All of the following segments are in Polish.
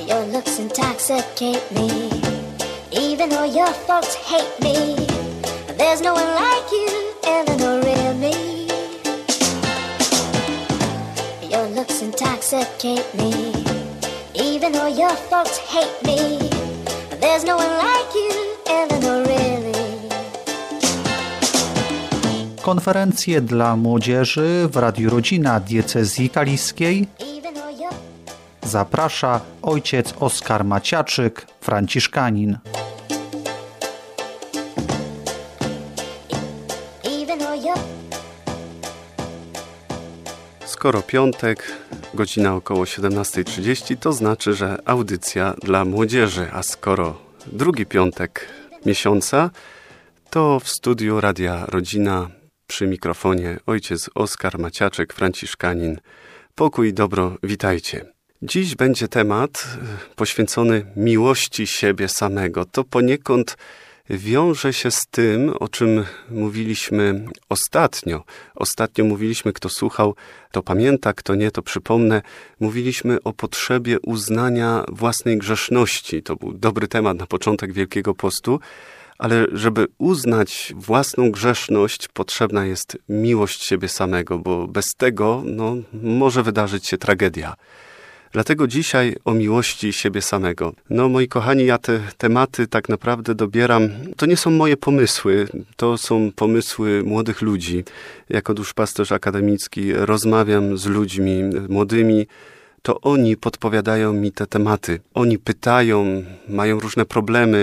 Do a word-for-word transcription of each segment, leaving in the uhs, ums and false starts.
Your looks intoxicate me, even though your folks hate me. There's no one like you, Eleanor, really. Your looks intoxicate me, even though your folks hate me. There's no one like you, Eleanor, really. Konferencje dla młodzieży w Radiu Rodzina Diecezji Kaliskiej zaprasza ojciec Oskar Maciaczyk, franciszkanin. Skoro piątek, godzina około siedemnasta trzydzieści, to znaczy, że audycja dla młodzieży, a skoro drugi piątek miesiąca, to w studiu Radia Rodzina przy mikrofonie ojciec Oskar Maciaczyk, franciszkanin. Pokój i dobro, witajcie. Dziś będzie temat poświęcony miłości siebie samego. To poniekąd wiąże się z tym, o czym mówiliśmy ostatnio. Ostatnio mówiliśmy, kto słuchał, to pamięta, kto nie, to przypomnę. Mówiliśmy o potrzebie uznania własnej grzeszności. To był dobry temat na początek Wielkiego Postu. Ale żeby uznać własną grzeszność, potrzebna jest miłość siebie samego, bo bez tego no, może wydarzyć się tragedia. Dlatego dzisiaj o miłości siebie samego. No moi kochani, ja te tematy tak naprawdę dobieram. To nie są moje pomysły, to są pomysły młodych ludzi. Jako duszpasterz akademicki rozmawiam z ludźmi młodymi, to oni podpowiadają mi te tematy. Oni pytają, mają różne problemy.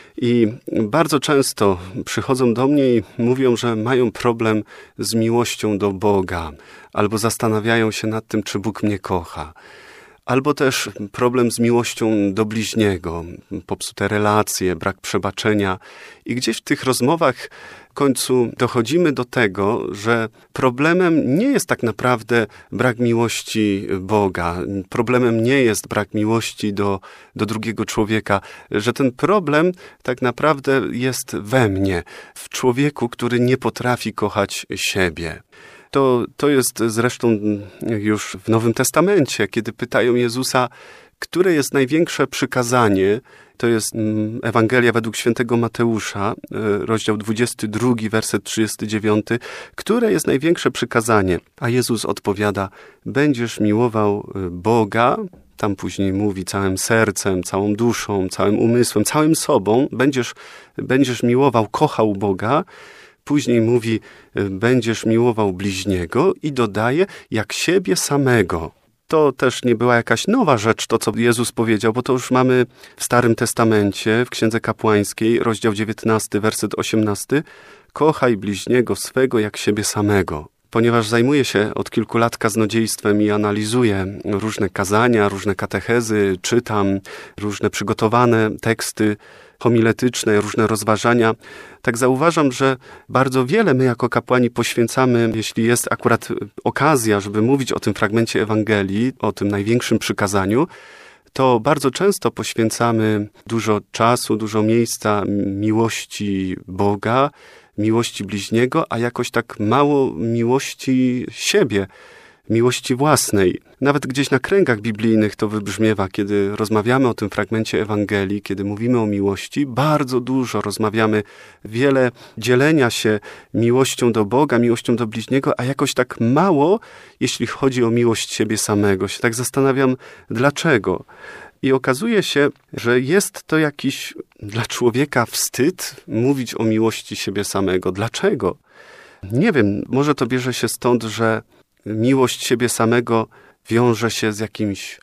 I bardzo często przychodzą do mnie i mówią, że mają problem z miłością do Boga, albo zastanawiają się nad tym, czy Bóg mnie kocha, albo też problem z miłością do bliźniego, popsute relacje, brak przebaczenia. I gdzieś w tych rozmowach w końcu dochodzimy do tego, że problemem nie jest tak naprawdę brak miłości Boga, problemem nie jest brak miłości do, do drugiego człowieka, że ten problem tak naprawdę jest we mnie, w człowieku, który nie potrafi kochać siebie. To, to jest zresztą już w Nowym Testamencie, kiedy pytają Jezusa, które jest największe przykazanie. To jest Ewangelia według świętego Mateusza, rozdział dwudziesty drugi, werset trzydziesty dziewiąty. Które jest największe przykazanie? A Jezus odpowiada, będziesz miłował Boga, tam później mówi całym sercem, całą duszą, całym umysłem, całym sobą. Będziesz, będziesz miłował, kochał Boga. Później mówi, będziesz miłował bliźniego i dodaje, jak siebie samego. To też nie była jakaś nowa rzecz, to co Jezus powiedział, bo to już mamy w Starym Testamencie, w Księdze Kapłańskiej, rozdział dziewiętnasty, werset osiemnasty. Kochaj bliźniego swego jak siebie samego. Ponieważ zajmuję się od kilku lat kaznodziejstwem i analizuję różne kazania, różne katechezy, czytam różne przygotowane teksty homiletyczne, różne rozważania, tak zauważam, że bardzo wiele my jako kapłani poświęcamy, jeśli jest akurat okazja, żeby mówić o tym fragmencie Ewangelii, o tym największym przykazaniu, to bardzo często poświęcamy dużo czasu, dużo miejsca miłości Boga, miłości bliźniego, a jakoś tak mało miłości siebie, miłości własnej. Nawet gdzieś na kręgach biblijnych to wybrzmiewa, kiedy rozmawiamy o tym fragmencie Ewangelii, kiedy mówimy o miłości, bardzo dużo rozmawiamy, wiele dzielenia się miłością do Boga, miłością do bliźniego, a jakoś tak mało, jeśli chodzi o miłość siebie samego. Się tak zastanawiam, dlaczego. I okazuje się, że jest to jakiś dla człowieka wstyd mówić o miłości siebie samego. Dlaczego? Nie wiem, może to bierze się stąd, że miłość siebie samego wiąże się z jakimś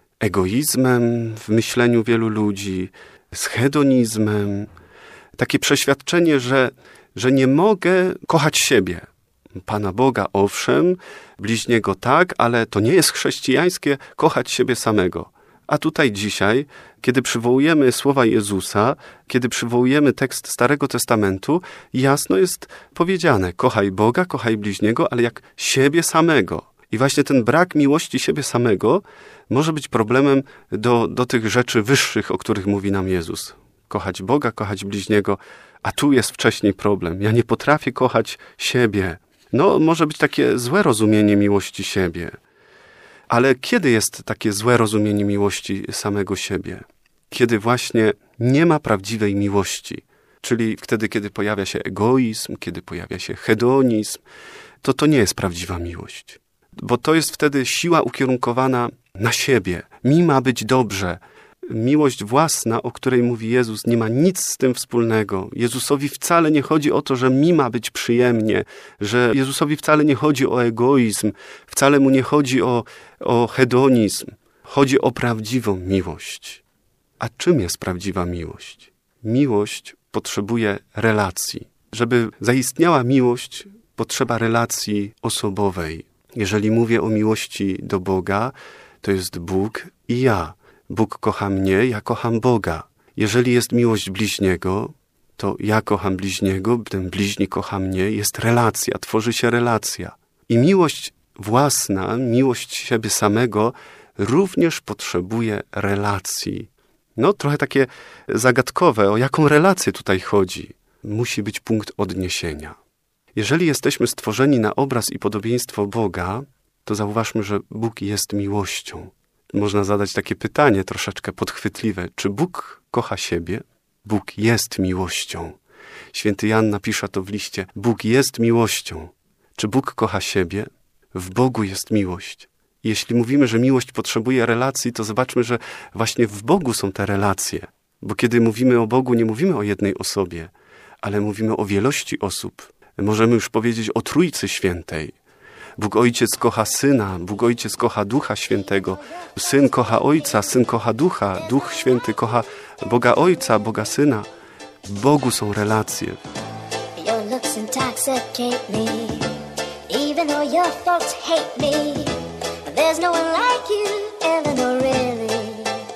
egoizmem w myśleniu wielu ludzi, z hedonizmem. Takie przeświadczenie, że, że nie mogę kochać siebie. Pana Boga owszem, bliźniego tak, ale to nie jest chrześcijańskie kochać siebie samego. A tutaj dzisiaj, kiedy przywołujemy słowa Jezusa, kiedy przywołujemy tekst Starego Testamentu, jasno jest powiedziane, kochaj Boga, kochaj bliźniego, ale jak siebie samego. I właśnie ten brak miłości siebie samego może być problemem do, do tych rzeczy wyższych, o których mówi nam Jezus. Kochać Boga, kochać bliźniego, a tu jest wcześniej problem. Ja nie potrafię kochać siebie. No, może być takie złe rozumienie miłości siebie. Ale kiedy jest takie złe rozumienie miłości samego siebie? Kiedy właśnie nie ma prawdziwej miłości, czyli wtedy, kiedy pojawia się egoizm, kiedy pojawia się hedonizm, to to nie jest prawdziwa miłość. Bo to jest wtedy siła ukierunkowana na siebie. Mi ma być dobrze. Miłość własna, o której mówi Jezus, nie ma nic z tym wspólnego. Jezusowi wcale nie chodzi o to, że mi ma być przyjemnie, że Jezusowi wcale nie chodzi o egoizm, wcale mu nie chodzi o, o hedonizm. Chodzi o prawdziwą miłość. A czym jest prawdziwa miłość? Miłość potrzebuje relacji. Żeby zaistniała miłość, potrzeba relacji osobowej. Jeżeli mówię o miłości do Boga, to jest Bóg i ja. Bóg kocha mnie, ja kocham Boga. Jeżeli jest miłość bliźniego, to ja kocham bliźniego, ten bliźni kocha mnie, jest relacja, tworzy się relacja. I miłość własna, miłość siebie samego również potrzebuje relacji. No trochę takie zagadkowe, o jaką relację tutaj chodzi. Musi być punkt odniesienia. Jeżeli jesteśmy stworzeni na obraz i podobieństwo Boga, to zauważmy, że Bóg jest miłością. Można zadać takie pytanie troszeczkę podchwytliwe. Czy Bóg kocha siebie? Bóg jest miłością. Święty Jan napisze to w liście. Bóg jest miłością. Czy Bóg kocha siebie? W Bogu jest miłość. Jeśli mówimy, że miłość potrzebuje relacji, to zobaczmy, że właśnie w Bogu są te relacje. Bo kiedy mówimy o Bogu, nie mówimy o jednej osobie, ale mówimy o wielości osób. Możemy już powiedzieć o Trójcy Świętej. Bóg Ojciec kocha Syna, Bóg Ojciec kocha Ducha Świętego, Syn kocha Ojca, Syn kocha Ducha, Duch Święty kocha Boga Ojca, Boga Syna. W Bogu są relacje. Your looks intoxicate me, even though your folks hate me. There's no one like you, Eleanor, really.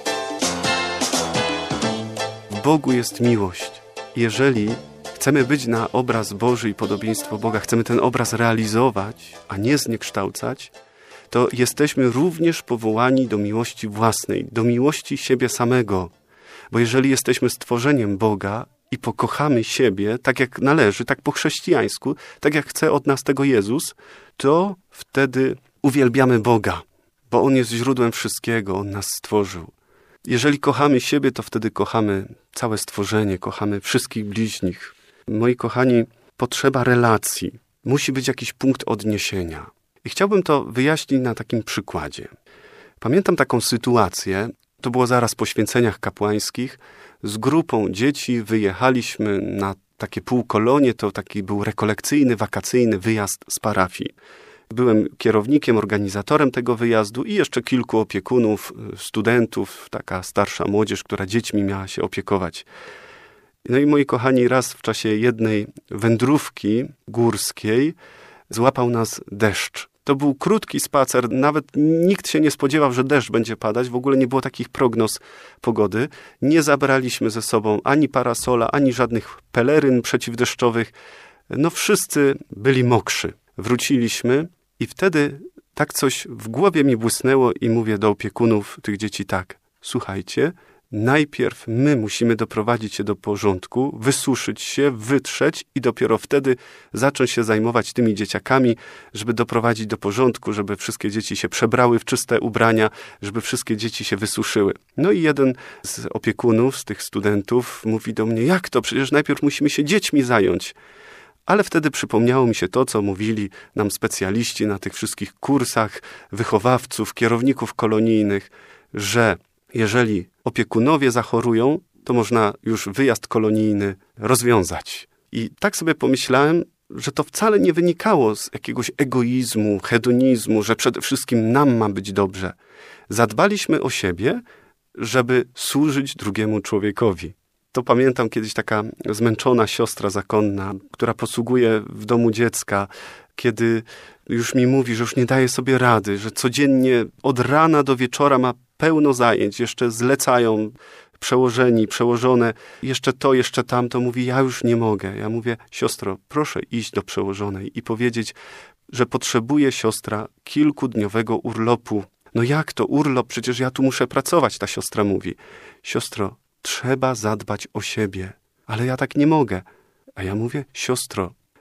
W Bogu jest miłość. Jeżeli chcemy być na obraz Boży i podobieństwo Boga, chcemy ten obraz realizować, a nie zniekształcać, to jesteśmy również powołani do miłości własnej, do miłości siebie samego. Bo jeżeli jesteśmy stworzeniem Boga i pokochamy siebie tak jak należy, tak po chrześcijańsku, tak jak chce od nas tego Jezus, to wtedy uwielbiamy Boga, bo On jest źródłem wszystkiego, On nas stworzył. Jeżeli kochamy siebie, to wtedy kochamy całe stworzenie, kochamy wszystkich bliźnich. Moi kochani, potrzeba relacji. Musi być jakiś punkt odniesienia. I chciałbym to wyjaśnić na takim przykładzie. Pamiętam taką sytuację, to było zaraz po święceniach kapłańskich. Z grupą dzieci wyjechaliśmy na takie półkolonie, to taki był rekolekcyjny, wakacyjny wyjazd z parafii. Byłem kierownikiem, organizatorem tego wyjazdu i jeszcze kilku opiekunów, studentów, taka starsza młodzież, która dziećmi miała się opiekować. No i moi kochani, raz w czasie jednej wędrówki górskiej złapał nas deszcz. To był krótki spacer, nawet nikt się nie spodziewał, że deszcz będzie padać, w ogóle nie było takich prognoz pogody. Nie zabraliśmy ze sobą ani parasola, ani żadnych peleryn przeciwdeszczowych. No wszyscy byli mokrzy. Wróciliśmy i wtedy tak coś w głowie mi błysnęło i mówię do opiekunów tych dzieci tak: słuchajcie, najpierw my musimy doprowadzić się do porządku, wysuszyć się, wytrzeć i dopiero wtedy zacząć się zajmować tymi dzieciakami, żeby doprowadzić do porządku, żeby wszystkie dzieci się przebrały w czyste ubrania, żeby wszystkie dzieci się wysuszyły. No i jeden z opiekunów, z tych studentów mówi do mnie: jak to? Przecież najpierw musimy się dziećmi zająć. Ale wtedy przypomniało mi się to, co mówili nam specjaliści na tych wszystkich kursach wychowawców, kierowników kolonijnych, że jeżeli opiekunowie zachorują, to można już wyjazd kolonijny rozwiązać. I tak sobie pomyślałem, że to wcale nie wynikało z jakiegoś egoizmu, hedonizmu, że przede wszystkim nam ma być dobrze. Zadbaliśmy o siebie, żeby służyć drugiemu człowiekowi. To pamiętam kiedyś taka zmęczona siostra zakonna, która posługuje w domu dziecka, kiedy już mi mówi, że już nie daje sobie rady, że codziennie od rana do wieczora ma pełno zajęć, jeszcze zlecają przełożeni, przełożone, jeszcze to, jeszcze tamto. Mówi: ja już nie mogę. Ja mówię: siostro, proszę iść do przełożonej i powiedzieć, że potrzebuje siostra kilkudniowego urlopu. No jak to urlop? Przecież ja tu muszę pracować, ta siostra mówi. Siostro, trzeba zadbać o siebie, ale ja tak nie mogę. A ja mówię: siostro,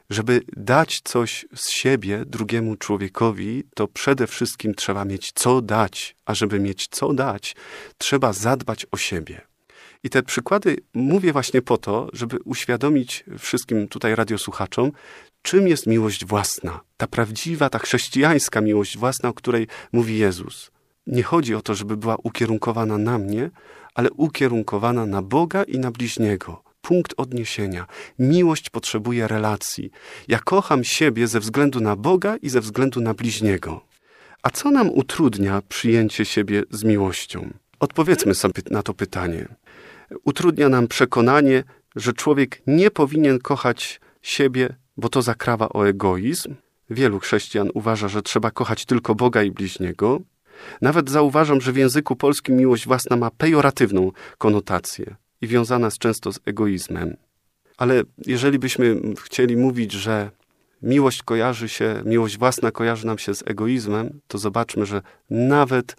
Żeby dać coś z siebie drugiemu człowiekowi, to przede wszystkim trzeba mieć co dać, a żeby mieć co dać, trzeba zadbać o siebie. I te przykłady mówię właśnie po to, żeby uświadomić wszystkim tutaj radiosłuchaczom, czym jest miłość własna. Ta prawdziwa, ta chrześcijańska miłość własna, o której mówi Jezus. Nie chodzi o to, żeby była ukierunkowana na mnie, ale ukierunkowana na Boga i na bliźniego. Punkt odniesienia. Miłość potrzebuje relacji. Ja kocham siebie ze względu na Boga i ze względu na bliźniego. A co nam utrudnia przyjęcie siebie z miłością? Odpowiedzmy sobie na to pytanie. Utrudnia nam przekonanie, że człowiek nie powinien kochać siebie, bo to zakrawa o egoizm. Wielu chrześcijan uważa, że trzeba kochać tylko Boga i bliźniego. Nawet zauważam, że w języku polskim miłość własna ma pejoratywną konotację i wiązana jest często z egoizmem. Ale jeżeli byśmy chcieli mówić, że miłość kojarzy się, miłość własna kojarzy nam się z egoizmem, to zobaczmy, że nawet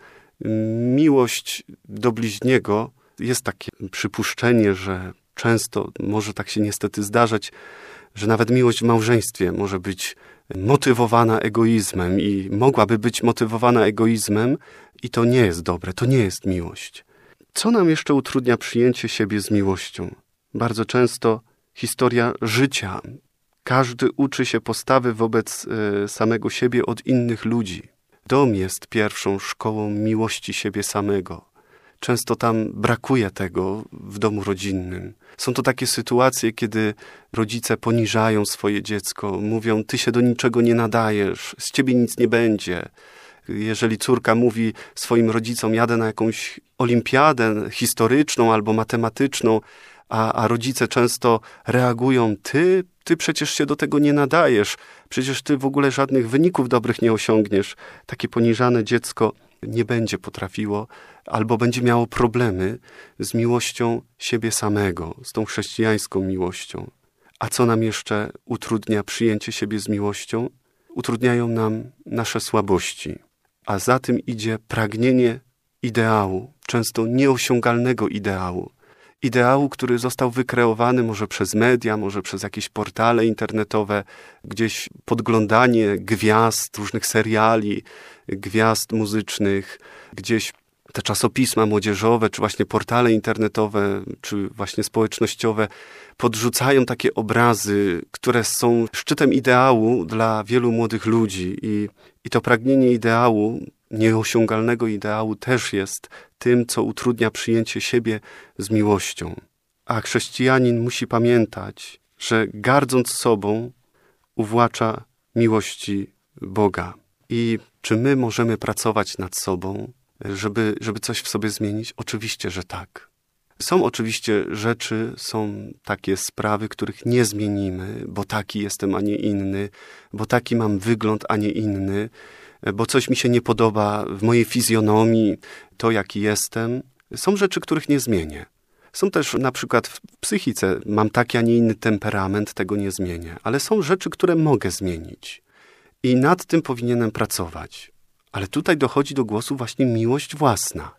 miłość do bliźniego jest takie przypuszczenie, że często może tak się niestety zdarzać, że nawet miłość w małżeństwie może być motywowana egoizmem i mogłaby być motywowana egoizmem i to nie jest dobre, to nie jest miłość. Co nam jeszcze utrudnia przyjęcie siebie z miłością? Bardzo często historia życia. Każdy uczy się postawy wobec y, samego siebie od innych ludzi. Dom jest pierwszą szkołą miłości siebie samego. Często tam brakuje tego w domu rodzinnym. Są to takie sytuacje, kiedy rodzice poniżają swoje dziecko, mówią, ty się do niczego nie nadajesz, z ciebie nic nie będzie. Jeżeli córka mówi swoim rodzicom, jadę na jakąś olimpiadę historyczną albo matematyczną, a, a rodzice często reagują, ty, ty przecież się do tego nie nadajesz, przecież ty w ogóle żadnych wyników dobrych nie osiągniesz. Takie poniżane dziecko nie będzie potrafiło albo będzie miało problemy z miłością siebie samego, z tą chrześcijańską miłością. A co nam jeszcze utrudnia przyjęcie siebie z miłością? Utrudniają nam nasze słabości, a za tym idzie pragnienie ideału, często nieosiągalnego ideału. Ideału, który został wykreowany może przez media, może przez jakieś portale internetowe, gdzieś podglądanie gwiazd, różnych seriali, gwiazd muzycznych, gdzieś te czasopisma młodzieżowe, czy właśnie portale internetowe, czy właśnie społecznościowe podrzucają takie obrazy, które są szczytem ideału dla wielu młodych ludzi. I, i to pragnienie ideału, nieosiągalnego ideału też jest tym, co utrudnia przyjęcie siebie z miłością. A chrześcijanin musi pamiętać, że gardząc sobą uwłacza miłości Boga. I czy my możemy pracować nad sobą, żeby, żeby coś w sobie zmienić? Oczywiście, że tak. Są oczywiście rzeczy, są takie sprawy, których nie zmienimy, bo taki jestem, a nie inny, bo taki mam wygląd, a nie inny, bo coś mi się nie podoba w mojej fizjonomii, to jaki jestem. Są rzeczy, których nie zmienię. Są też na przykład w psychice, mam taki, a nie inny temperament, tego nie zmienię. Ale są rzeczy, które mogę zmienić. I nad tym powinienem pracować. Ale tutaj dochodzi do głosu właśnie miłość własna.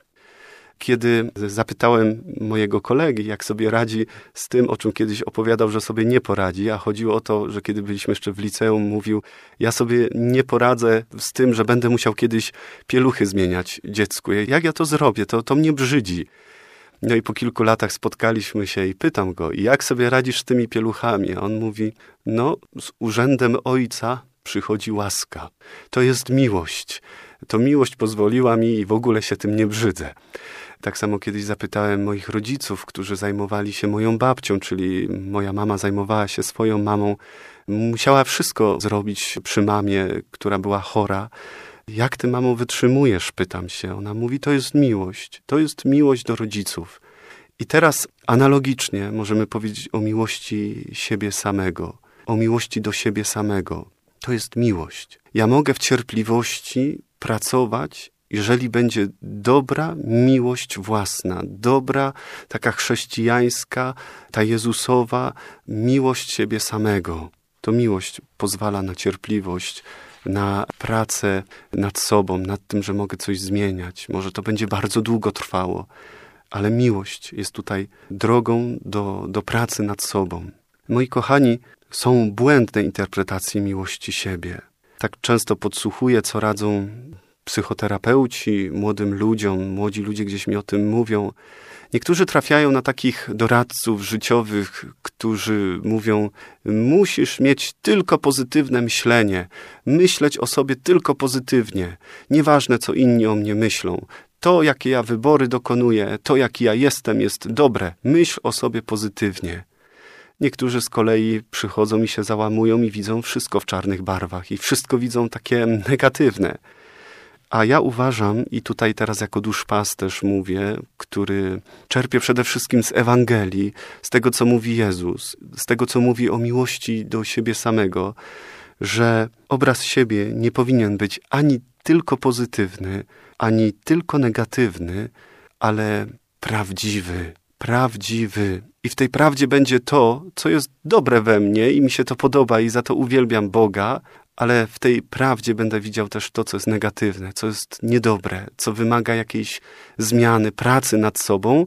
Kiedy zapytałem mojego kolegi, jak sobie radzi z tym, o czym kiedyś opowiadał, że sobie nie poradzi, a chodziło o to, że kiedy byliśmy jeszcze w liceum, mówił, ja sobie nie poradzę z tym, że będę musiał kiedyś pieluchy zmieniać dziecku. Jak ja to zrobię? To, to mnie brzydzi. No i po kilku latach spotkaliśmy się i pytam go, jak sobie radzisz z tymi pieluchami? A on mówi, no z urzędem ojca przychodzi łaska. To jest miłość. To miłość pozwoliła mi i w ogóle się tym nie brzydzę. Tak samo kiedyś zapytałem moich rodziców, którzy zajmowali się moją babcią, czyli moja mama zajmowała się swoją mamą. Musiała wszystko zrobić przy mamie, która była chora. Jak ty, mamo, wytrzymujesz? Pytam się. Ona mówi, to jest miłość. To jest miłość do rodziców. I teraz analogicznie możemy powiedzieć o miłości siebie samego, o miłości do siebie samego. To jest miłość. Ja mogę w cierpliwości pracować, jeżeli będzie dobra miłość własna, dobra, taka chrześcijańska, ta Jezusowa miłość siebie samego. To miłość pozwala na cierpliwość, na pracę nad sobą, nad tym, że mogę coś zmieniać. Może to będzie bardzo długo trwało, ale miłość jest tutaj drogą do, do pracy nad sobą. Moi kochani, są błędne interpretacje miłości siebie. Tak często podsłuchuję, co radzą psychoterapeuci młodym ludziom, młodzi ludzie gdzieś mi o tym mówią. Niektórzy trafiają na takich doradców życiowych, którzy mówią: musisz mieć tylko pozytywne myślenie, myśleć o sobie tylko pozytywnie, nieważne co inni o mnie myślą. To, jakie ja wybory dokonuję, to, jaki ja jestem, jest dobre. Myśl o sobie pozytywnie. Niektórzy z kolei przychodzą i się załamują i widzą wszystko w czarnych barwach i wszystko widzą takie negatywne. A ja uważam, i tutaj teraz jako duszpasterz mówię, który czerpie przede wszystkim z Ewangelii, z tego, co mówi Jezus, z tego, co mówi o miłości do siebie samego, że obraz siebie nie powinien być ani tylko pozytywny, ani tylko negatywny, ale prawdziwy, prawdziwy. I w tej prawdzie będzie to, co jest dobre we mnie i mi się to podoba i za to uwielbiam Boga, ale w tej prawdzie będę widział też to, co jest negatywne, co jest niedobre, co wymaga jakiejś zmiany, pracy nad sobą,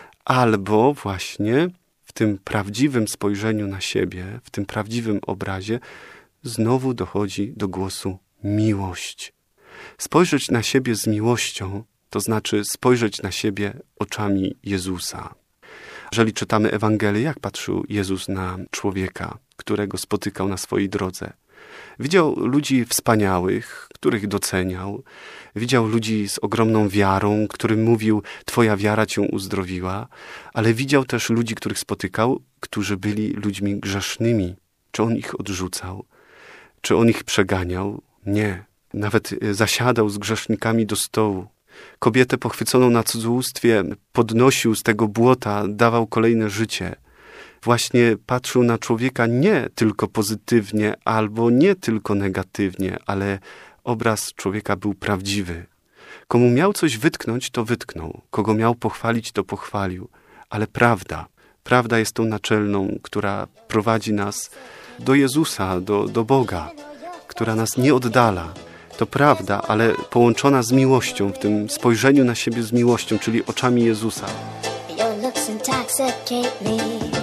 albo właśnie w tym prawdziwym spojrzeniu na siebie, w tym prawdziwym obrazie znowu dochodzi do głosu miłość. Spojrzeć na siebie z miłością, to znaczy spojrzeć na siebie oczami Jezusa. Jeżeli czytamy Ewangelię, jak patrzył Jezus na człowieka, którego spotykał na swojej drodze? Widział ludzi wspaniałych, których doceniał. Widział ludzi z ogromną wiarą, którym mówił: twoja wiara cię uzdrowiła. Ale widział też ludzi, których spotykał, którzy byli ludźmi grzesznymi. Czy on ich odrzucał? Czy on ich przeganiał? Nie. Nawet zasiadał z grzesznikami do stołu. Kobietę pochwyconą na cudzołóstwie podnosił z tego błota, dawał kolejne życie. Właśnie patrzył na człowieka nie tylko pozytywnie albo nie tylko negatywnie, ale obraz człowieka był prawdziwy. Komu miał coś wytknąć, to wytknął. Kogo miał pochwalić, to pochwalił. Ale prawda, prawda jest tą naczelną, która prowadzi nas do Jezusa, do, do Boga, która nas nie oddala. To prawda, ale połączona z miłością, w tym spojrzeniu na siebie z miłością, czyli oczami Jezusa. Your looks intoxicate me,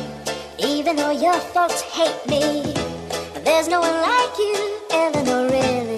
even though your folks hate me. There's no one like you, Eleanor, really.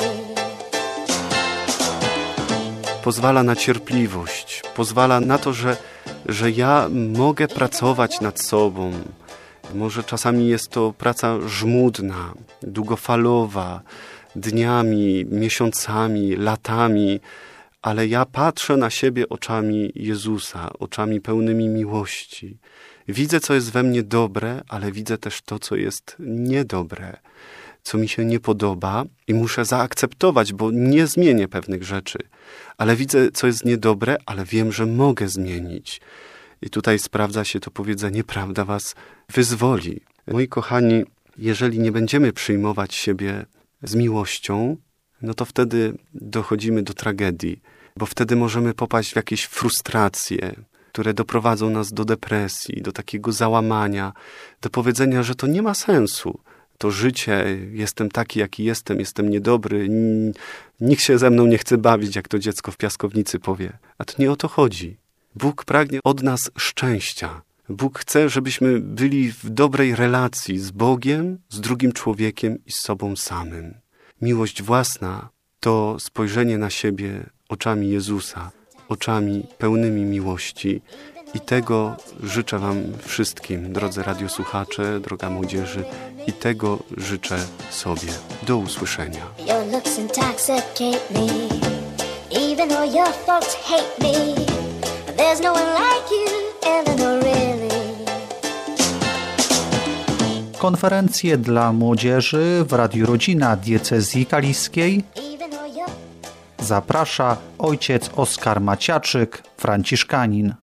Pozwala na cierpliwość, pozwala na to, że, że ja mogę pracować nad sobą. Może czasami jest to praca żmudna, długofalowa, dniami, miesiącami, latami, ale ja patrzę na siebie oczami Jezusa, oczami pełnymi miłości. Widzę, co jest we mnie dobre, ale widzę też to, co jest niedobre, co mi się nie podoba i muszę zaakceptować, bo nie zmienię pewnych rzeczy. Ale widzę, co jest niedobre, ale wiem, że mogę zmienić. I tutaj sprawdza się to powiedzenie: prawda was wyzwoli. Moi kochani, jeżeli nie będziemy przyjmować siebie z miłością, no to wtedy dochodzimy do tragedii, bo wtedy możemy popaść w jakieś frustracje, które doprowadzą nas do depresji, do takiego załamania, do powiedzenia, że to nie ma sensu. To życie, jestem taki, jaki jestem, jestem niedobry, nikt się ze mną nie chce bawić, jak to dziecko w piaskownicy powie. A to nie o to chodzi. Bóg pragnie od nas szczęścia. Bóg chce, żebyśmy byli w dobrej relacji z Bogiem, z drugim człowiekiem i z sobą samym. Miłość własna to spojrzenie na siebie oczami Jezusa, oczami pełnymi miłości. I tego życzę wam wszystkim, drodzy radiosłuchacze, droga młodzieży, i tego życzę sobie. Do usłyszenia. Your looks intoxicate me, even though your folks hate me. There's no one like you, Eleanor, really. Konferencje dla młodzieży w Radiu Rodzina Diecezji Kaliskiej zaprasza ojciec Oskar Maciaczyk, franciszkanin.